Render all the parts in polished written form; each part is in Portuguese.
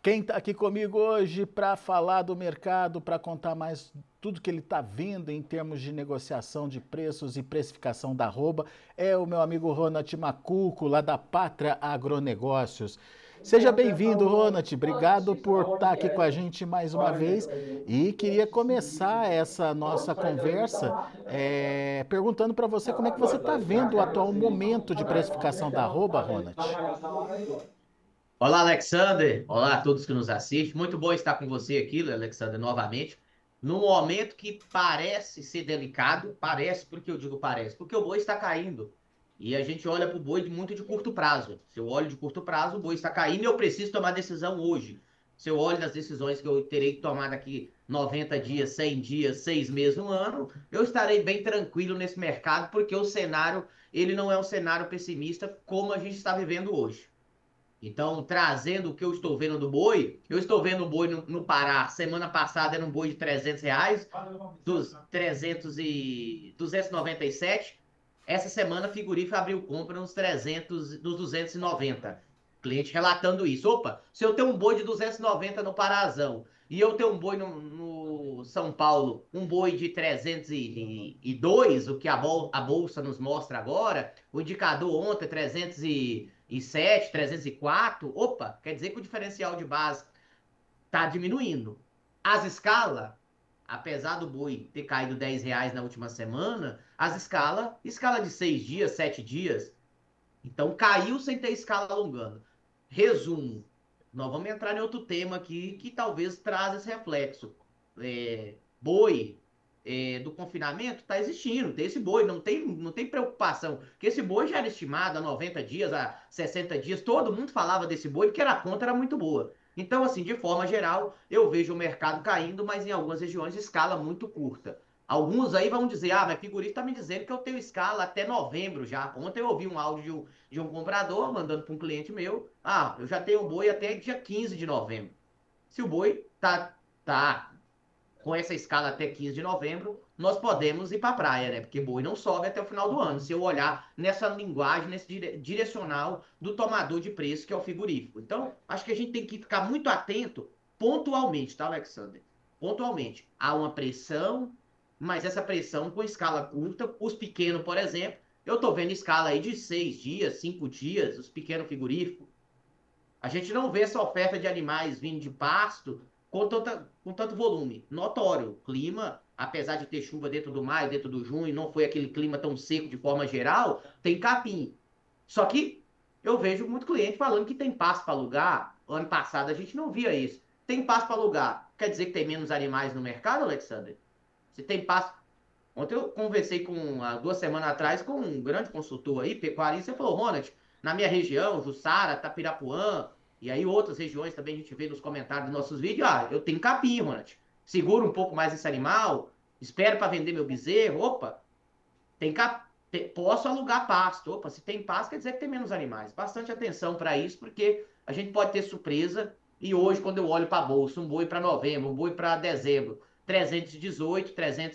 Quem está aqui comigo hoje para falar do mercado, para contar mais tudo que ele está vendo em termos de negociação de preços e precificação da arroba, é o meu amigo Ronald Macuco, lá da Pátria Agronegócios. Seja bem-vindo, Ronald. Obrigado por estar aqui com a gente mais uma vez. E queria começar essa nossa conversa perguntando para você como é que você está vendo o atual momento de precificação da arroba, Ronald. Olá, Alexander. Olá a todos que nos assistem. Muito bom estar com você aqui, Alexander, novamente. Num momento que parece ser delicado, parece, por que eu digo parece? Porque o boi está caindo. E a gente olha para o boi muito de curto prazo. Se eu olho de curto prazo, o boi está caindo e eu preciso tomar decisão hoje. Se eu olho das decisões que eu terei que tomar daqui 90 dias, 100 dias, 6 meses, um ano, eu estarei bem tranquilo nesse mercado, porque o cenário, ele não é um cenário pessimista como a gente está vivendo hoje. Então, trazendo o que eu estou vendo do boi, eu estou vendo o boi no Pará. Semana passada era um boi de R$ 300, dos 297. Essa semana, a frigorífico abriu compra nos 300, nos 290. Cliente relatando isso. Opa, se eu tenho um boi de 290 no Parazão e eu tenho um boi no São Paulo, um boi de 302, o que a bolsa nos mostra agora, o indicador ontem 307, 304, opa, quer dizer que o diferencial de base está diminuindo. As escalas, apesar do boi ter caído R$ 10 na última semana, escala de 6 dias, 7 dias, então caiu sem ter escala alongando. Resumo, nós vamos entrar em outro tema aqui que talvez traz esse reflexo. Boi do confinamento está existindo, tem esse boi, não tem preocupação, porque esse boi já era estimado há 90 dias, há 60 dias, todo mundo falava desse boi porque a conta era muito boa. Então, assim, de forma geral, eu vejo o mercado caindo, mas em algumas regiões de escala muito curta. Alguns aí vão dizer, mas figurista está me dizendo que eu tenho escala até novembro já. Ontem eu ouvi um áudio de um comprador mandando para um cliente meu, eu já tenho boi até dia 15 de novembro. Se o boi tá com essa escala até 15 de novembro, nós podemos ir para a praia, né? Porque boi não sobe até o final do ano. Se eu olhar nessa linguagem, nesse direcional do tomador de preço, que é o frigorífico. Então, acho que a gente tem que ficar muito atento pontualmente, tá, Alexander? Pontualmente. Há uma pressão, mas essa pressão com escala curta. Os pequenos, por exemplo, eu tô vendo escala aí de 6 dias, 5 dias, os pequenos frigoríficos. A gente não vê essa oferta de animais vindo de pasto com tanto volume. Notório, o clima, apesar de ter chuva dentro do maio, dentro do junho, não foi aquele clima tão seco de forma geral, tem capim. Só que eu vejo muito cliente falando que tem pasto para alugar. Ano passado a gente não via isso. Tem pasto para alugar. Quer dizer que tem menos animais no mercado, Alexander? Se tem pasto. Ontem eu conversei há 2 semanas atrás, com um grande consultor aí, pecuarista, e falou, Ronald, na minha região, Jussara, Tapirapuã, e aí outras regiões também a gente vê nos comentários dos nossos vídeos, eu tenho capim, Ronald. Segura um pouco mais esse animal, espero para vender meu bezerro, opa, posso alugar pasto. Opa, se tem pasto, quer dizer que tem menos animais. Bastante atenção para isso, porque a gente pode ter surpresa. E hoje, quando eu olho para a bolsa, um boi para novembro, um boi para dezembro, 318,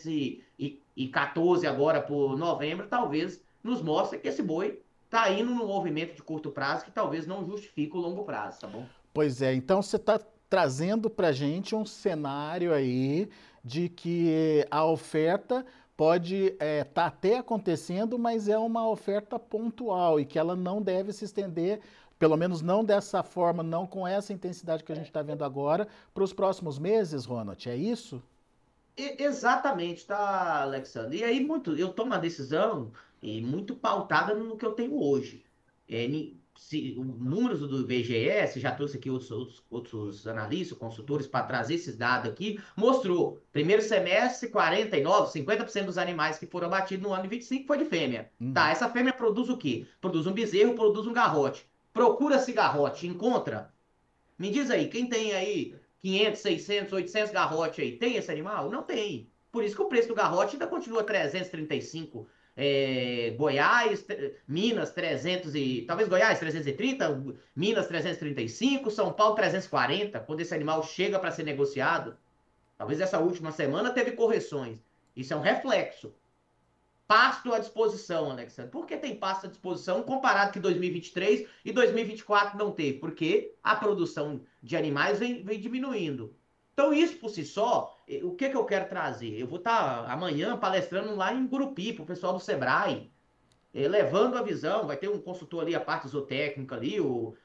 314 agora por novembro, talvez nos mostre que esse boi está indo num movimento de curto prazo que talvez não justifique o longo prazo, tá bom? Pois é, então você está trazendo para a gente um cenário aí de que a oferta pode estar até acontecendo, mas é uma oferta pontual e que ela não deve se estender, pelo menos não dessa forma, não com essa intensidade que a gente está vendo agora, para os próximos meses, Ronald, é isso? Exatamente, tá, Alexandre? E aí, eu tomo uma decisão muito pautada no que eu tenho hoje. Os números do IBGE, já trouxe aqui outros analistas, consultores, para trazer esses dados aqui, mostrou, primeiro semestre, 49, 50% dos animais que foram abatidos no ano de 25 foi de fêmea. Tá, Uhum. essa fêmea produz o quê? Produz um bezerro, produz um garrote. Procura-se garrote, encontra? Me diz aí, quem tem aí 500, 600, 800 garrote aí, tem esse animal? Não tem. Por isso que o preço do garrote ainda continua 335. Goiás, Minas 300 e... Talvez Goiás 330, Minas 335, São Paulo 340, quando esse animal chega para ser negociado. Talvez essa última semana teve correções. Isso é um reflexo. pasto à disposição, Alexandre. Por que tem pasto à disposição comparado que 2023 e 2024 não teve? Porque a produção de animais vem diminuindo. Então, isso por si só, o que eu quero trazer? Eu vou estar amanhã palestrando lá em Gurupi, para o pessoal do Sebrae, levando a visão. Vai ter um consultor ali, a parte zootécnica ali,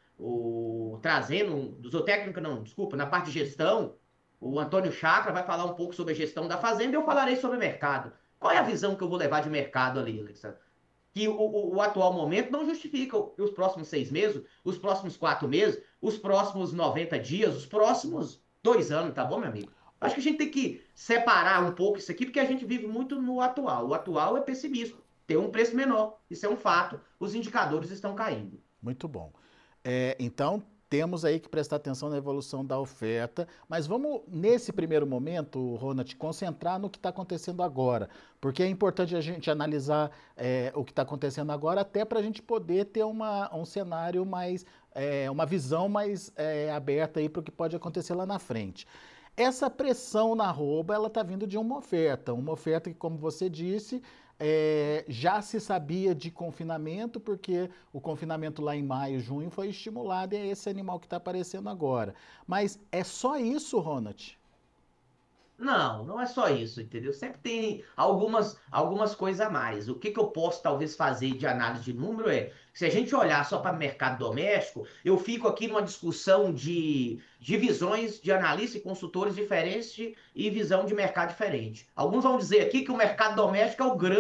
trazendo, zootécnica não, desculpa, na parte de gestão, o Antônio Chakra vai falar um pouco sobre a gestão da fazenda e eu falarei sobre o mercado. Qual é a visão que eu vou levar de mercado ali, Alexandre? Que o atual momento não justifica os próximos 6 meses, os próximos 4 meses, os próximos 90 dias, os próximos 2 anos, tá bom, meu amigo? Acho que a gente tem que separar um pouco isso aqui, porque a gente vive muito no atual. O atual é pessimismo, tem um preço menor, isso é um fato, os indicadores estão caindo. Muito bom. Então, temos aí que prestar atenção na evolução da oferta, mas vamos, nesse primeiro momento, Ronald, concentrar no que está acontecendo agora, porque é importante a gente analisar o que está acontecendo agora, até para a gente poder ter um cenário mais, uma visão mais aberta aí para o que pode acontecer lá na frente. Essa pressão na arroba, ela está vindo de uma oferta que, como você disse, já se sabia de confinamento, porque o confinamento lá em maio, junho foi estimulado e é esse animal que está aparecendo agora. Mas é só isso, Ronald? Não, não é só isso, entendeu? Sempre tem algumas coisas a mais. O que eu posso talvez fazer de análise de número é, se a gente olhar só para o mercado doméstico, eu fico aqui numa discussão de visões de analistas e consultores diferentes e visão de mercado diferente. Alguns vão dizer aqui que o mercado doméstico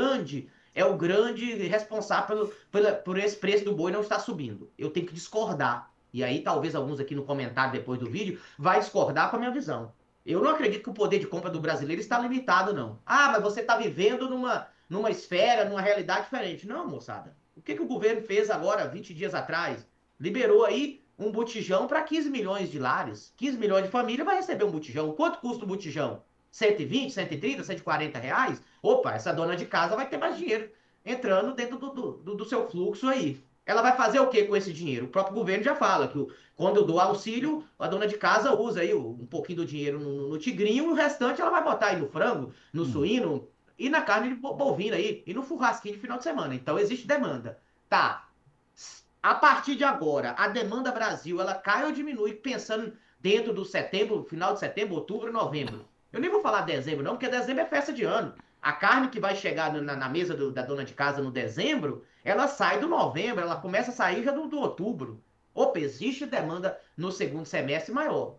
é o grande responsável por esse preço do boi não estar subindo. Eu tenho que discordar. E aí talvez alguns aqui no comentário depois do vídeo vai discordar com a minha visão. Eu não acredito que o poder de compra do brasileiro está limitado, não. Ah, mas você está vivendo numa esfera, numa realidade diferente. Não, moçada. O que o governo fez agora, 20 dias atrás? Liberou aí um botijão para 15 milhões de lares. 15 milhões de famílias vai receber um botijão. Quanto custa o botijão? 120, 130, 140 reais? Opa, essa dona de casa vai ter mais dinheiro entrando dentro do seu fluxo aí. Ela vai fazer o que com esse dinheiro? O próprio governo já fala que quando eu dou auxílio, a dona de casa usa aí um pouquinho do dinheiro no tigrinho e o restante ela vai botar aí no frango, no suíno e na carne bovina aí, e no churrasquinho de final de semana. Então existe demanda. Tá. A partir de agora, a demanda Brasil, ela cai ou diminui pensando dentro do setembro, final de setembro, outubro, novembro. Eu nem vou falar dezembro não, porque dezembro é festa de ano. A carne que vai chegar na mesa da dona de casa no dezembro, ela sai do novembro, ela começa a sair já do outubro. Opa, existe demanda no segundo semestre maior.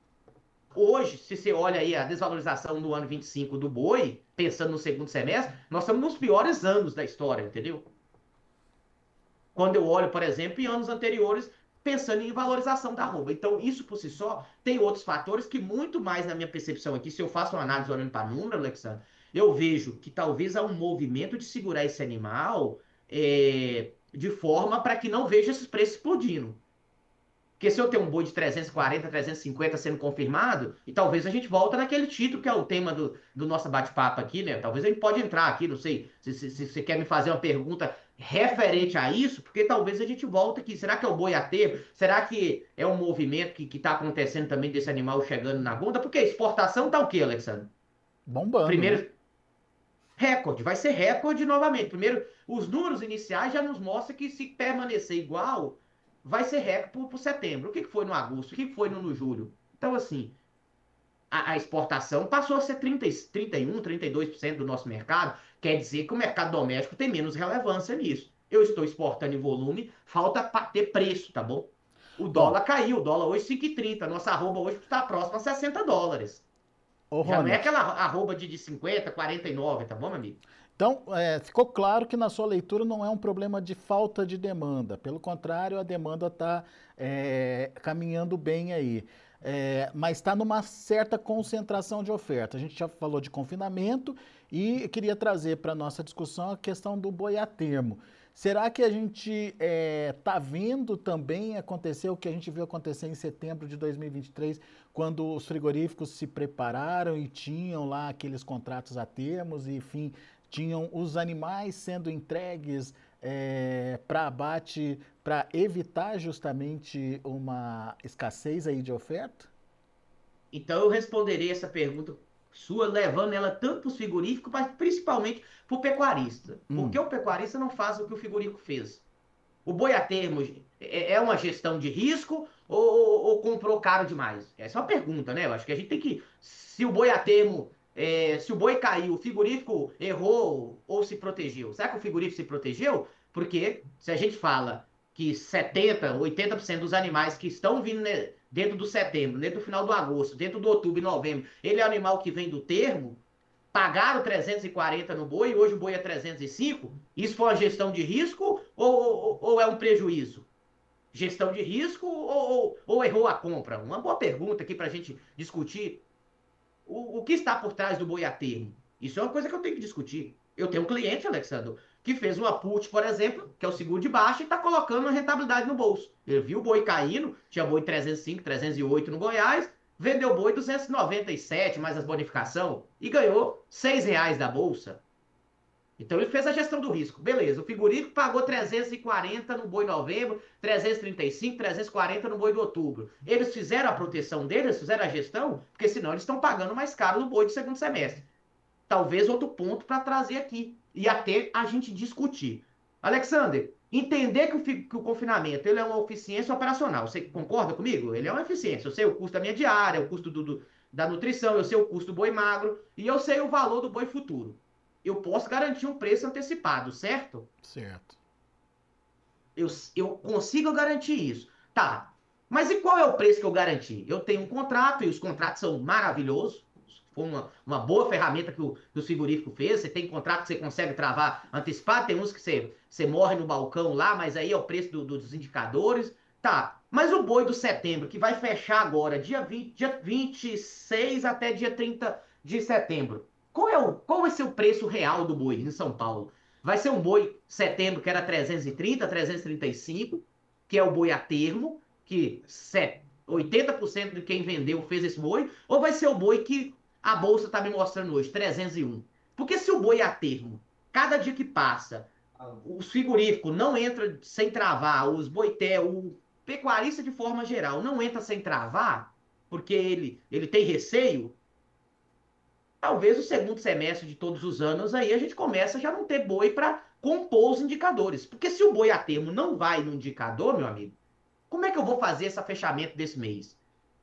Hoje, se você olha aí a desvalorização no ano 25 do boi, pensando no segundo semestre, nós estamos nos piores anos da história, entendeu? Quando eu olho, por exemplo, em anos anteriores, pensando em valorização da arroba. Então, isso por si só tem outros fatores que, muito mais na minha percepção aqui, se eu faço uma análise olhando para número, Alexandre, eu vejo que talvez há um movimento de segurar esse animal de forma para que não veja esses preços explodindo. Porque se eu tenho um boi de 340, 350 sendo confirmado, e talvez a gente volta naquele título que é o tema do nosso bate-papo aqui, né? Talvez a gente pode entrar aqui, não sei, se você quer me fazer uma pergunta referente a isso, porque talvez a gente volta aqui. Será que é o boi a ter? Será que é um movimento que está acontecendo também desse animal chegando na gôndola? Porque a exportação tá o quê, Alexandre? Bombando, né? Primeiro, recorde, vai ser recorde novamente. Primeiro, os números iniciais já nos mostram que se permanecer igual, vai ser recorde por setembro. O que foi no agosto? O que foi no julho? Então, assim, a exportação passou a ser 30, 31, 32% do nosso mercado. Quer dizer que o mercado doméstico tem menos relevância nisso. Eu estou exportando em volume, falta para ter preço, tá bom? O Bom, dólar caiu, o dólar hoje 5,30. Nossa arroba hoje está próxima a US$ 60. ô Já não é Ronald, aquela arroba de 50, 49, tá bom, meu amigo? então, ficou claro que na sua leitura não é um problema de falta de demanda. Pelo contrário, a demanda está caminhando bem aí. Mas está numa certa concentração de oferta. A gente já falou de confinamento e eu queria trazer para a nossa discussão a questão do boi a termo. Será que a gente está vendo também acontecer o que a gente viu acontecer em setembro de 2023, quando os frigoríficos se prepararam e tinham lá aqueles contratos a termos e, enfim, tinham os animais sendo entregues para abate para evitar justamente uma escassez aí de oferta? Então eu responderei essa pergunta sua, levando ela tanto para os frigoríficos, mas principalmente para o pecuarista. Porque o pecuarista não faz o que o frigorífico fez. O boi a termo é uma gestão de risco ou comprou caro demais? Essa é uma pergunta, né? Eu acho que a gente tem que. Se o boi a termo. Se o boi caiu, o frigorífico errou ou se protegeu. Será que o frigorífico se protegeu? Porque se a gente fala que 70, 80% dos animais que estão vindo dentro do setembro, dentro do final do agosto, dentro do outubro e novembro, ele é o animal que vem do termo, pagaram 340 no boi, hoje o boi é 305, isso foi uma gestão de risco ou é um prejuízo? Gestão de risco ou errou a compra? Uma boa pergunta aqui para a gente discutir. O que está por trás do boi a termo? Isso é uma coisa que eu tenho que discutir. Eu tenho um cliente, Alexandre, que fez uma put, por exemplo, que é o seguro de baixa, e está colocando uma rentabilidade no bolso. Ele viu o boi caindo, tinha boi 305, 308 no Goiás, vendeu boi 297, mais as bonificação, e ganhou R$ 6 da bolsa. Então ele fez a gestão do risco. Beleza, o frigorífico pagou 340 no boi novembro, 335, 340 no boi de outubro. Eles fizeram a proteção deles, fizeram a gestão, porque senão eles estão pagando mais caro no boi de segundo semestre. Talvez outro ponto para trazer aqui e até a gente discutir. Alexander, entender que o confinamento ele é uma eficiência operacional. Você concorda comigo? Ele é uma eficiência. Eu sei o custo da minha diária, o custo da nutrição, eu sei o custo do boi magro e eu sei o valor do boi futuro. Eu posso garantir um preço antecipado, certo? Certo. Eu consigo garantir isso. Tá. Mas e qual é o preço que eu garanti? Eu tenho um contrato e os contratos são maravilhosos. Foi uma boa ferramenta que o frigorífico fez. Você tem contrato que você consegue travar antecipado. Tem uns que você morre no balcão lá, mas aí é o preço dos indicadores. Tá. Mas o boi do setembro, que vai fechar agora, dia 26 até dia 30 de setembro. Qual vai ser o preço real do boi em São Paulo? Vai ser um boi setembro que era 330, 335, que é o boi a termo, que 80% de quem vendeu fez esse boi, ou vai ser o boi que a bolsa está me mostrando hoje, 301? Porque se o boi a termo, cada dia que passa, os frigoríficos não entram sem travar, os boitel, o pecuarista de forma geral não entra sem travar, porque ele tem receio, talvez o segundo semestre de todos os anos aí a gente começa a já não ter boi para compor os indicadores. Porque se o boi a termo não vai no indicador, meu amigo, como é que eu vou fazer esse fechamento desse mês?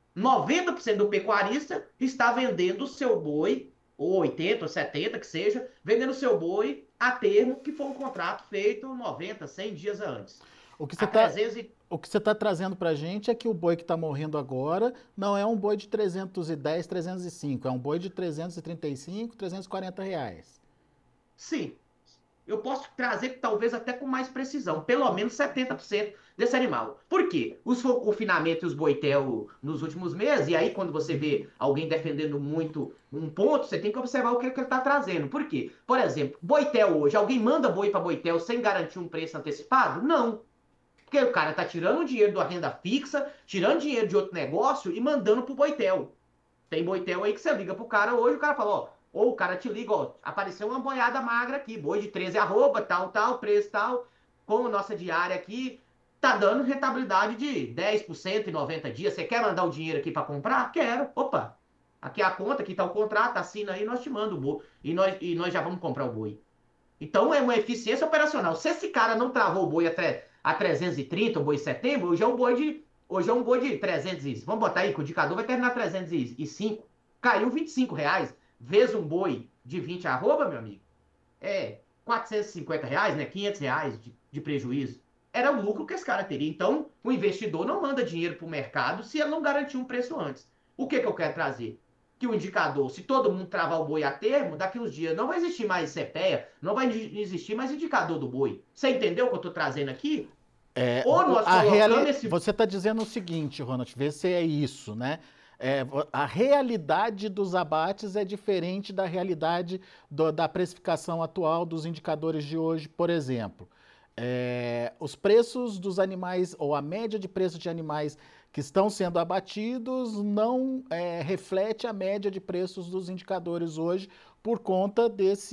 90% do pecuarista está vendendo o seu boi, ou 80, ou 70, que seja, vendendo o seu boi a termo, que foi um contrato feito 90, 100 dias antes. O que você A está 300 e... o que você está trazendo para a gente é que o boi que está morrendo agora não é um boi de 310, 305, é um boi de 335, R$ 340. Sim, eu posso trazer talvez até com mais precisão, pelo menos 70% desse animal. Por quê? Os confinamentos e os boitel nos últimos meses, e aí quando você vê alguém defendendo muito um ponto, você tem que observar o que ele está trazendo. Por quê? Por exemplo, boitel hoje, alguém manda boi para boitel sem garantir um preço antecipado? Não. Porque o cara está tirando o dinheiro da renda fixa, tirando dinheiro de outro negócio e mandando pro boitel. Tem boitel aí que você liga pro cara hoje, o cara fala, ó, ou o cara te liga, ó, apareceu uma boiada magra aqui, boi de 13 arroba, tal, preço tal, com a nossa diária aqui, tá dando rentabilidade de 10% em 90 dias. Você quer mandar o dinheiro aqui para comprar? Quero. Opa, aqui é a conta, aqui tá o contrato, assina aí, nós te mandamos o boi. E nós já vamos comprar o boi. Então é uma eficiência operacional. Se esse cara não travou o boi a 330, o boi de setembro, hoje é um boi de 300, vamos botar aí que o indicador vai terminar 305, caiu R$ 25, vezes um boi de 20 arroba, meu amigo, é R$ 450, né? R$ 500 de prejuízo. Era o lucro que esse cara teria. Então, o investidor não manda dinheiro para o mercado se ele não garantir um preço antes. O que eu quero trazer? Que o indicador, se todo mundo travar o boi a termo, daqui uns dias não vai existir mais CPEA, não vai existir mais indicador do boi. Você entendeu o que eu estou trazendo aqui? Ou nós colocamos esse... Você está dizendo o seguinte, Ronald, vê se é isso, né? A realidade dos abates é diferente da realidade da precificação atual dos indicadores de hoje, por exemplo. Os preços dos animais, ou a média de preços de animais que estão sendo abatidos não reflete a média de preços dos indicadores hoje por conta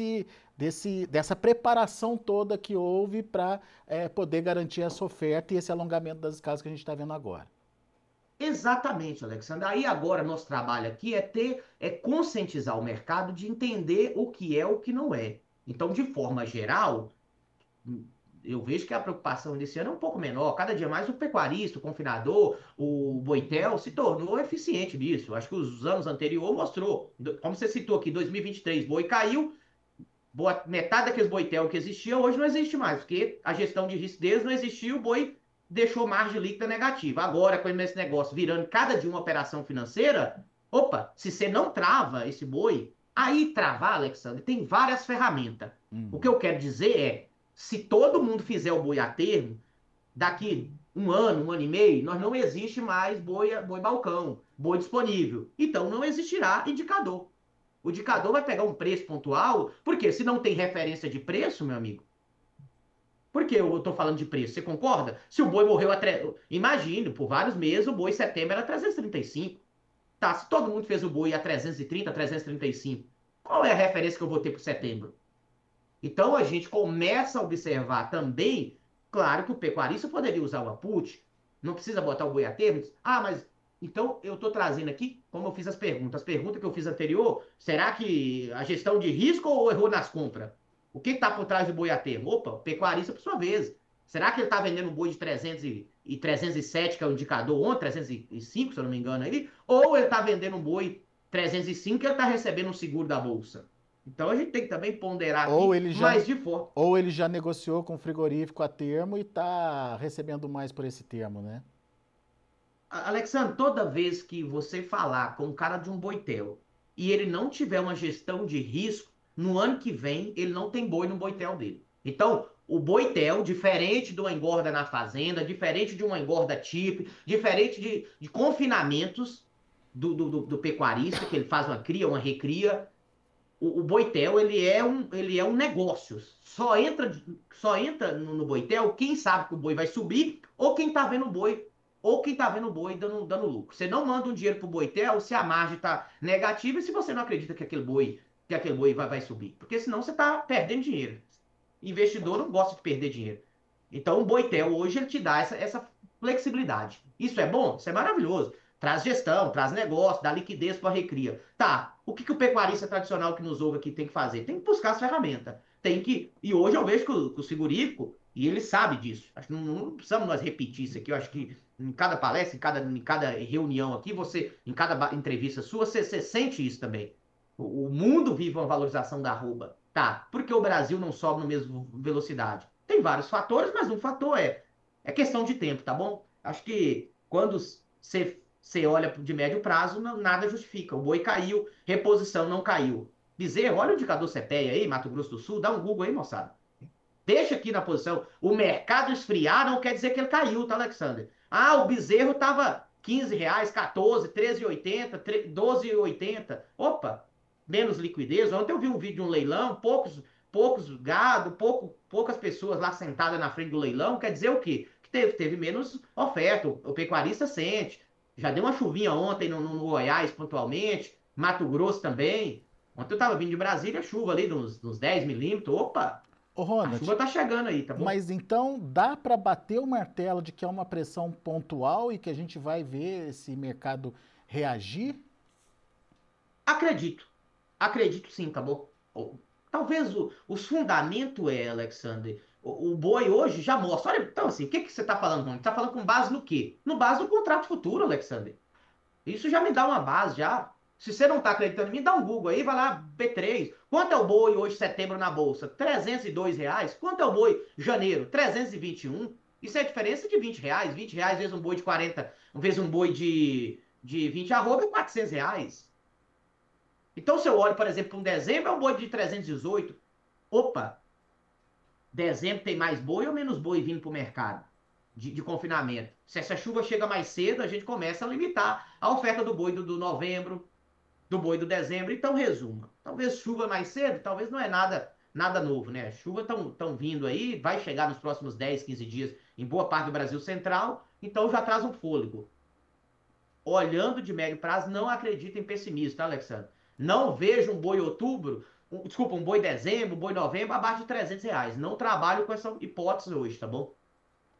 dessa preparação toda que houve para poder garantir essa oferta e esse alongamento das escalas que a gente está vendo agora. Exatamente, Alexandre. Aí agora nosso trabalho aqui é conscientizar o mercado de entender o que é o que não é. Então, de forma geral, eu vejo que a preocupação desse ano é um pouco menor. Cada dia mais o pecuarista, o confinador, o boitel se tornou eficiente nisso. Acho que os anos anteriores mostrou. Como você citou aqui, 2023, boi caiu, metade daqueles boitel que existia hoje não existe mais, porque a gestão de risco deles não existiu, o boi deixou margem líquida negativa. Agora, com esse negócio virando cada dia uma operação financeira, opa, se você não trava esse boi, aí travar, Alexandre, tem várias ferramentas. O que eu quero dizer é, se todo mundo fizer o boi a termo, daqui um ano e meio, nós não existe mais boi balcão, boi disponível. Então não existirá indicador. O indicador vai pegar um preço pontual, porque se não tem referência de preço, meu amigo, por que eu estou falando de preço? Você concorda? Se o boi morreu a. Imagine, por vários meses, o boi em setembro era 335. Tá, se todo mundo fez o boi a 330, 335, qual é a referência que eu vou ter para setembro? Então a gente começa a observar também, claro que o pecuarista poderia usar o aput, não precisa botar o boi a termo. Ah, mas então eu estou trazendo aqui, como eu fiz as perguntas que eu fiz anterior, será que a gestão de risco ou errou nas compras? O que está por trás do boi a termo? Opa, o pecuarista por sua vez. Será que ele está vendendo um boi de 300 e 307, que é o indicador ontem, 305, se eu não me engano aí, ou ele está vendendo um boi 305 que ele está recebendo um seguro da bolsa? Então a gente tem que também ponderar Ou aqui, ele já, mas de forma. ou ele já negociou com o frigorífico a termo e está recebendo mais por esse termo, né? Alexandre, toda vez que você falar com o cara de um boitel e ele não tiver uma gestão de risco, no ano que vem ele não tem boi no boitel dele. Então, o boitel, diferente de uma engorda na fazenda, diferente de uma engorda tipo, diferente de confinamentos do pecuarista, que ele faz uma cria, uma recria, o boitel ele é um negócio. Só entra no boitel quem sabe que o boi vai subir ou quem tá vendo o boi ou quem tá vendo o boi dando lucro. Você não manda um dinheiro pro boitel se a margem tá negativa e se você não acredita que aquele boi vai subir, porque senão você tá perdendo dinheiro. Investidor não gosta de perder dinheiro. Então o boitel hoje ele te dá essa flexibilidade. Isso é bom, isso é maravilhoso. Traz gestão, traz negócio, dá liquidez para a recria. Tá, o que o pecuarista tradicional que nos ouve aqui tem que fazer? Tem que buscar as ferramentas. Tem que. E hoje eu vejo que o frigorífico, e ele sabe disso. Acho que não precisamos nós repetir isso aqui. Eu acho que em cada palestra, em cada reunião aqui, em cada entrevista sua, você sente isso também. O mundo vive uma valorização da arroba. Tá, porque o Brasil não sobe na mesma velocidade? Tem vários fatores, mas um fator é questão de tempo, tá bom? Acho que quando você olha de médio prazo, nada justifica. O boi caiu, reposição não caiu. Bezerro, olha o indicador CPEA aí, Mato Grosso do Sul, dá um Google aí, moçada. Deixa aqui na posição. O mercado esfriar não quer dizer que ele caiu, tá, Alexander? Ah, o bezerro tava R$ 15, 14, 13,80, 12,80. Opa, menos liquidez. Ontem eu vi um vídeo de um leilão, poucos gado, poucas pessoas lá sentadas na frente do leilão. Quer dizer o quê? Que teve menos oferta. O pecuarista sente. Já deu uma chuvinha ontem no Goiás, pontualmente. Mato Grosso também. Ontem eu tava vindo de Brasília, chuva ali nos 10 milímetros. Opa, Ô a Ronald, chuva tá chegando aí, tá bom? mas então dá para bater o martelo de que é uma pressão pontual e que a gente vai ver esse mercado reagir? Acredito. Acredito sim, tá bom? Talvez os fundamentos Alexander. O boi hoje já mostra. Olha, então assim, o que você tá falando, Rony? Tá falando com base no quê? No base do contrato futuro, Alexander. Isso já me dá uma base, já. Se você não tá acreditando em mim, dá um Google aí, vai lá, B3. Quanto é o boi hoje, setembro, na bolsa? R$ 302. Quanto é o boi, janeiro? 321. Isso é a diferença de R$ 20. R$ 20 vezes um boi de 40, vezes um boi de 20 arroba é R$ 400. Então, se eu olho, por exemplo, para um dezembro, é um boi de 318. Opa, dezembro tem mais boi ou menos boi vindo para o mercado de confinamento? Se essa chuva chega mais cedo, a gente começa a limitar a oferta do boi do novembro, do boi do dezembro. Então, resumo. Talvez chuva mais cedo, talvez não é nada novo, né? Chuvas estão vindo aí, vai chegar nos próximos 10, 15 dias em boa parte do Brasil Central, então já traz um fôlego. Olhando de médio prazo, não acredito em pessimismo, tá, Alexandre? Não vejo um boi outubro, desculpa, um boi dezembro, um boi novembro abaixo de R$ 300. Não trabalho com essa hipótese hoje, tá bom?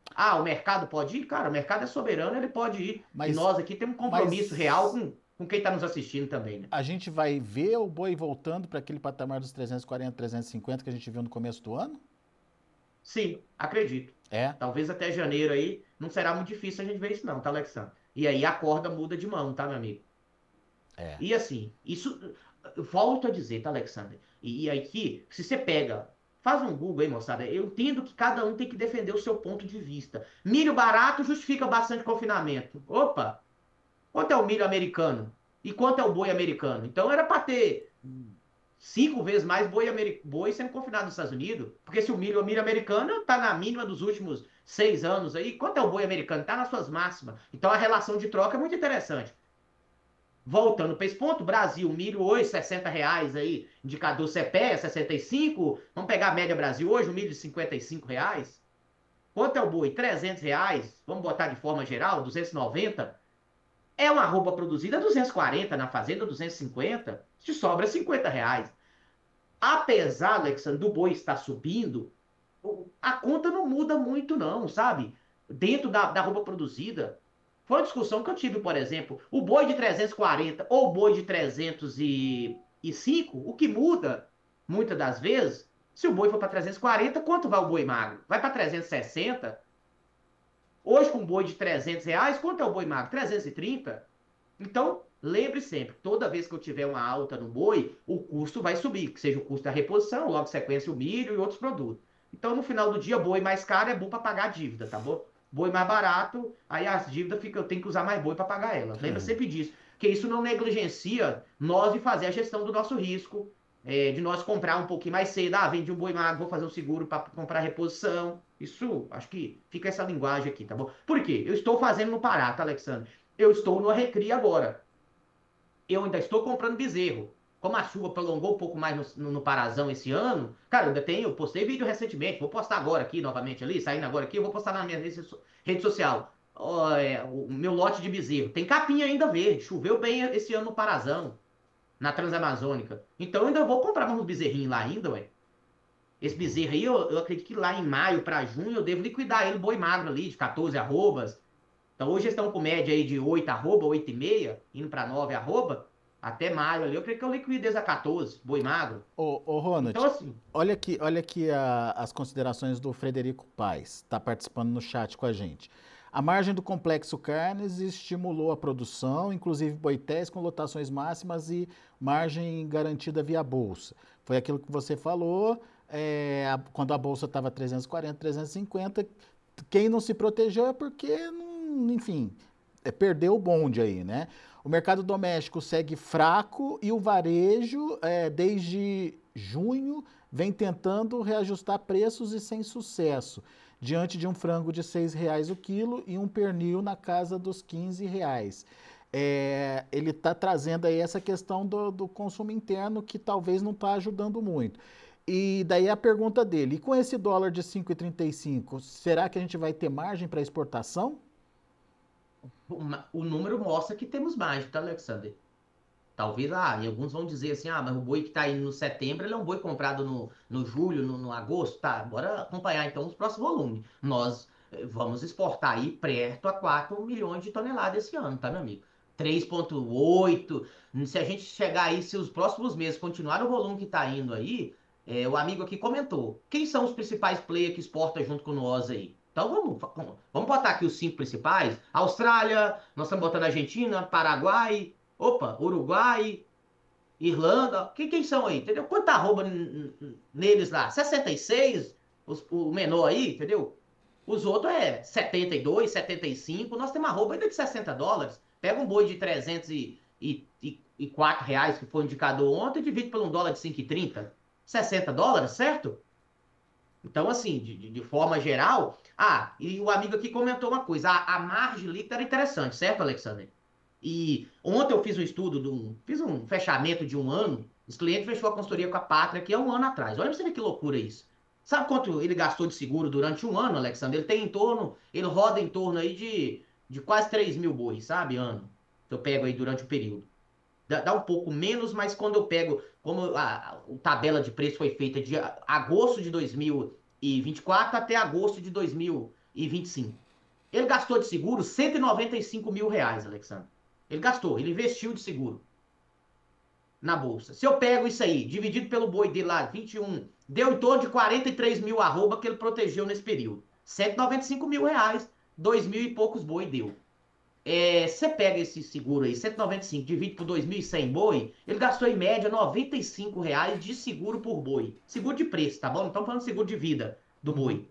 Ah, o mercado pode ir? Cara, o mercado é soberano, ele pode ir. E Mas, nós aqui temos um compromisso real mas com quem está nos assistindo também, né? a gente vai ver o boi voltando para aquele patamar dos 340, 350 que a gente viu no começo do ano? Sim, acredito. É, Talvez até janeiro aí não será muito difícil a gente ver isso não, tá, Alexandre? E aí a corda muda de mão, tá, meu amigo? é. E assim, isso, eu volto a dizer, tá, Alexandre? E aqui, se você pega, faz um Google aí, moçada, eu entendo que cada um tem que defender o seu ponto de vista. Milho barato justifica bastante confinamento. Opa, quanto é o milho americano? E quanto é o boi americano? Então era para ter 5 vezes mais boi sendo confinado nos Estados Unidos. Porque se o milho americano está na mínima dos últimos 6 anos aí, quanto é o boi americano? Está nas suas máximas. Então a relação de troca é muito interessante. Voltando para esse ponto, Brasil, milho hoje, R$ 60 aí, indicador CPEA, 65. Vamos pegar a média Brasil hoje, o milho de R$ 55. Quanto é o boi? R$ 300. Vamos botar de forma geral, 290. É uma roupa produzida 240 na fazenda, 250. Te sobra R$ 50. Apesar, Alexandre, do boi estar subindo, a conta não muda muito, não, sabe? Dentro da roupa produzida. Foi uma discussão que eu tive, por exemplo, o boi de 340 ou o boi de 305, o que muda, muitas das vezes, se o boi for para 340, quanto vai o boi magro? Vai para 360? Hoje, com um boi de R$ 300, quanto é o boi magro? 330? Então, lembre sempre, toda vez que eu tiver uma alta no boi, o custo vai subir, que seja o custo da reposição, logo sequência o milho e outros produtos. Então, no final do dia, boi mais caro é bom para pagar a dívida, tá bom? Boi mais barato, aí as dívidas fica, eu tenho que usar mais boi para pagar elas. Lembra sempre disso, que isso não negligencia nós de fazer a gestão do nosso risco, de nós comprar um pouquinho mais cedo. Ah, vendi um boi magro, vou fazer um seguro para comprar reposição. Isso, acho que fica essa linguagem aqui, tá bom? Por quê? Eu estou fazendo no Pará, tá, Alexandre? Eu estou no recria agora. Eu ainda estou comprando bezerro. Como a chuva prolongou um pouco mais no Parazão esse ano, cara, eu ainda tenho, postei vídeo recentemente, vou postar agora aqui novamente ali, saindo agora aqui, eu vou postar na minha rede social. O meu lote de bezerro. Tem capinha ainda verde, choveu bem esse ano no Parazão, na Transamazônica. Então eu ainda vou comprar mais uns bezerrinhos lá ainda, ué. Esse bezerro aí, eu acredito que lá em maio para junho eu devo liquidar ele, boi magro ali, de 14 arrobas. Então hoje eles estão com média aí de 8 arroba, 8,5, indo para 9 arroba, até maio ali. Eu creio que eu liquido eles a 14, boi magro. Ô Então Ronald, assim, olha aqui as considerações do Frederico Paes, está participando no chat com a gente. A margem do complexo carnes estimulou a produção, inclusive boitéis com lotações máximas e margem garantida via bolsa. Foi aquilo que você falou, quando a bolsa estava 340, 350, quem não se protegeu é porque, não, enfim, perdeu o bonde aí, né? O mercado doméstico segue fraco e o varejo, desde junho, vem tentando reajustar preços e sem sucesso, diante de um frango de R$ 6 o quilo e um pernil na casa dos R$ 15. Ele está trazendo aí essa questão do consumo interno que talvez não está ajudando muito. E daí a pergunta dele, e com esse dólar de 5,35, será que a gente vai ter margem para exportação? o número mostra que temos margem, tá, Alexander? Talvez, e alguns vão dizer assim, mas o boi que está indo no setembro, ele é um boi comprado no julho, no agosto, tá? Bora acompanhar então os próximos volumes. Nós vamos exportar aí perto a 4 milhões de toneladas esse ano, tá, meu amigo? 3,8. Se a gente chegar aí, se os próximos meses continuar o volume que está indo aí, o amigo aqui comentou, quem são os principais players que exportam junto com nós aí? Então vamos botar aqui os 5 principais. Austrália, nós estamos botando Argentina, Paraguai, opa, Uruguai, Irlanda, quem são aí, entendeu? Quanto arroba neles lá? 66, o menor aí, entendeu? Os outros é 72, 75, nós temos arroba ainda de US$ 60. Pega um boi de R$ 304 que foi o indicador ontem, e divide por um dólar de 5,30. US$ 60, certo? Então, assim, de forma geral. E o amigo aqui comentou uma coisa: a margem líquida era interessante, certo, Alexander? E ontem eu fiz um estudo, fiz um fechamento de um ano. Os clientes fechou a consultoria com a Pátria aqui há um ano atrás. Olha pra você ver que loucura isso. Sabe quanto ele gastou de seguro durante um ano, Alexander? Ele roda em torno aí de quase 3 mil bois, sabe, ano. Que eu pego aí durante o período. Dá um pouco menos, mas quando eu pego, como a tabela de preço foi feita de agosto de 2024 até agosto de 2025, 225. Ele gastou de seguro 195 mil reais, Alexandre. Ele gastou, ele investiu de seguro na bolsa. Se eu pego isso aí, dividido pelo boi dele lá, 21, deu em torno de 43 mil arroba que ele protegeu nesse período. 195 mil reais, 2 mil e poucos boi deu. Você pega esse seguro aí, 195, divide por 2.100 boi, ele gastou em média 95 reais de seguro por boi. Seguro de preço, tá bom? Não estamos falando de seguro de vida do boi.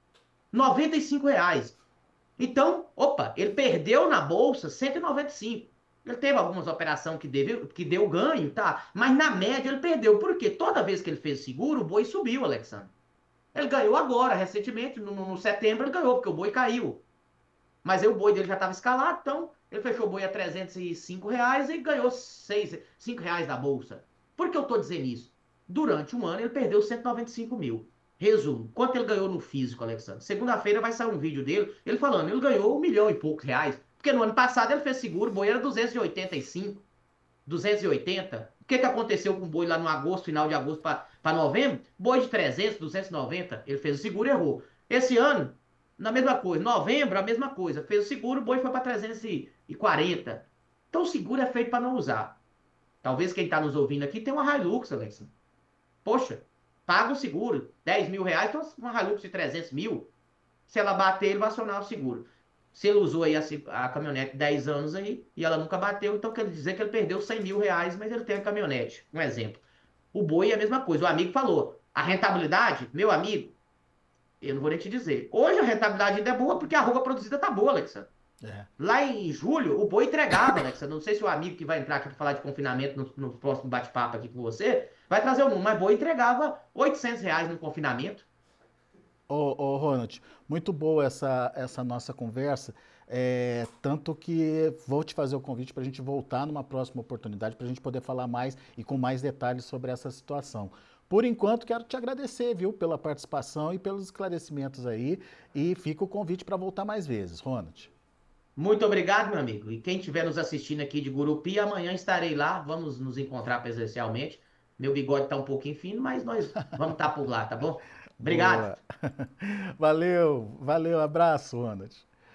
95 reais. Então, opa, ele perdeu na bolsa 195. Ele teve algumas operações que deu ganho, tá? Mas na média ele perdeu. Por quê? Toda vez que ele fez seguro, o boi subiu, Alexandre. Ele ganhou agora, recentemente, no setembro ele ganhou, porque o boi caiu. Mas aí o boi dele já estava escalado, então ele fechou o boi a 305 reais e ganhou 5 reais da bolsa. Por que eu estou dizendo isso? Durante um ano ele perdeu 195 mil. Resumo, quanto ele ganhou no físico, Alexandre? Segunda-feira vai sair um vídeo dele, ele falando, ele ganhou 1 milhão e poucos reais. Porque no ano passado ele fez seguro, o boi era 285, 280. O que aconteceu com o boi lá no agosto, final de agosto para novembro? Boi de 300, 290, ele fez o seguro e errou. Esse ano, na mesma coisa, novembro, a mesma coisa. Fez o seguro, o boi foi para 340. Então o seguro é feito para não usar. Talvez quem está nos ouvindo aqui tenha uma Hilux, Alex. Poxa, paga o seguro, 10 mil reais, então uma Hilux de 300 mil. Se ela bater, ele vai acionar o seguro. Se ele usou aí a caminhonete 10 anos aí e ela nunca bateu, então quer dizer que ele perdeu 100 mil reais, mas ele tem a caminhonete. Um exemplo. O boi é a mesma coisa. O amigo falou, a rentabilidade, meu amigo, eu não vou nem te dizer. Hoje a rentabilidade ainda é boa porque a arroba produzida tá boa, Alexa. Lá em julho, o boi entregava, Alexa. Não sei se o amigo que vai entrar aqui para falar de confinamento no próximo bate-papo aqui com você vai trazer o número, mas boi entregava 800 reais no confinamento. Ronald, muito boa essa nossa conversa, tanto que vou te fazer o convite para a gente voltar numa próxima oportunidade, para a gente poder falar mais e com mais detalhes sobre essa situação. Por enquanto, quero te agradecer, viu, pela participação e pelos esclarecimentos aí, e fica o convite para voltar mais vezes, Ronald. Muito obrigado, meu amigo. E quem estiver nos assistindo aqui de Gurupi, amanhã estarei lá, vamos nos encontrar presencialmente. Meu bigode está um pouquinho fino, mas nós vamos estar por lá, tá bom? Obrigado. Boa. Valeu, abraço, Ronald.